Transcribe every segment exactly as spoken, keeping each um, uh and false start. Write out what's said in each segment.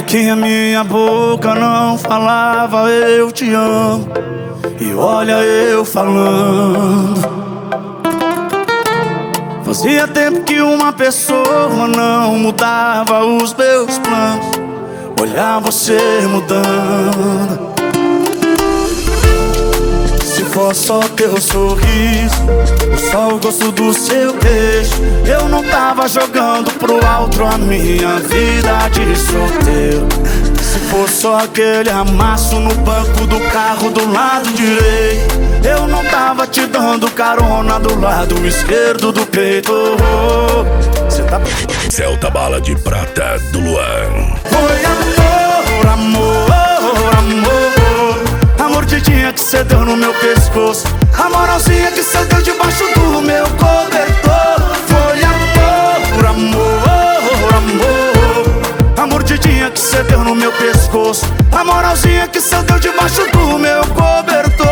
que a minha boca não falava eu te amo, e olha eu falando. Fazia tempo que uma pessoa não mudava os meus planos. Olhar você mudando. Se for só teu sorriso, ou só o gosto do seu beijo, eu não tava jogando pro alto a minha vida de solteiro. Se for só aquele amasso no banco do carro do lado direito, eu não tava te dando carona do lado esquerdo do peito. Cê tá... Celta Bala de Prata do Luan. Foi amor, amor, amor. A mordidinha que cê deu no meu pescoço, a moralzinha que cê deu debaixo do meu cobertor. Foi amor, amor, amor. A mordidinha que cê deu no meu pescoço, a moralzinha que cê deu debaixo do meu cobertor.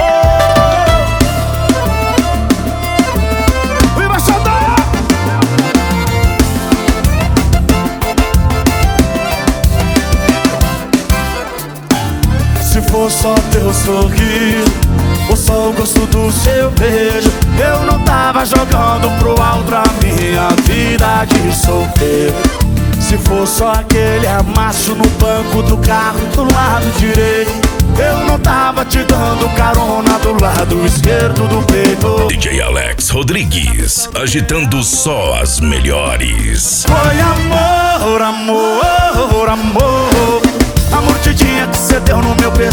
Se for só teu sorriso, ou só o gosto do seu beijo, eu não tava jogando pro alto a minha vida de solteiro. Se for só aquele amasso no banco do carro do lado direito, eu não tava te dando carona do lado esquerdo do peito. D J Alex Rodrigues, agitando só as melhores. Foi amor, amor, amor. A mordidinha que cê deu no meu peito,